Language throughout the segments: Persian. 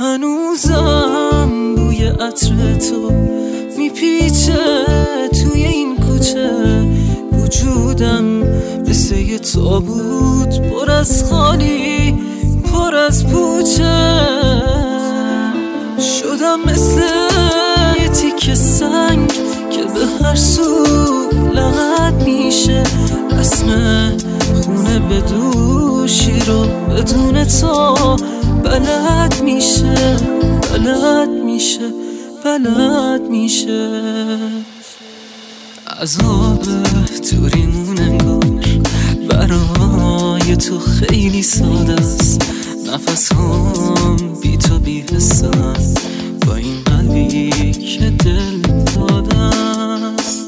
هنوزم بوی عطر تو میپیچه توی این کوچه، وجودم مثل یه تابوت پر از خالی، پر از پوچه. شدم مثل یه تیکه سنگ که به هر سو لغت میشه، اسم خونه به دوشی رو بدون تو بلد میشه، بلد میشه، بلد میشه. عذاب توریمون انگار برای تو خیلی ساده است. نفسام بی تو بی حسن با این قلبی که دل داده است.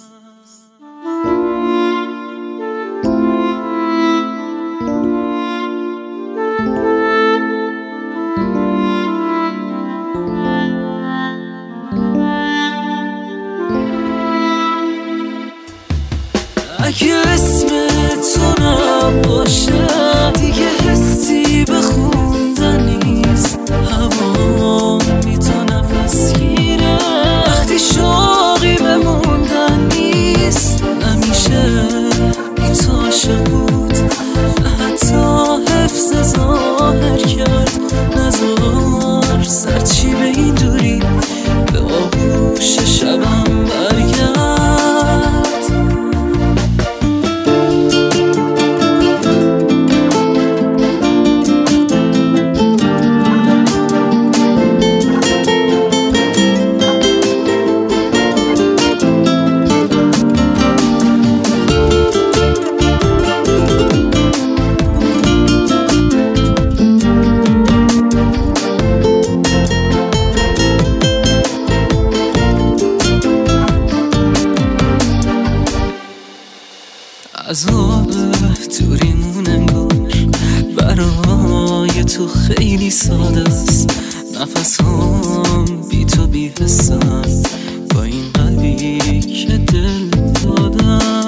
اگه اسم تو نباشه دیگه حسی به خوندن نیست، هوا بی تو نفس گیره. وقتی شوقی به موندن نیست، نمیشه بی تو عاشق بود، نه حتی حفظ ظاهر کرد. نذار سرچی به این دوری به آغوش شبم برگرد. عذاب توریمون انگار برای تو خیلی ساده است. نفسام بی تو بی حسن با این قلبی که دل دادم.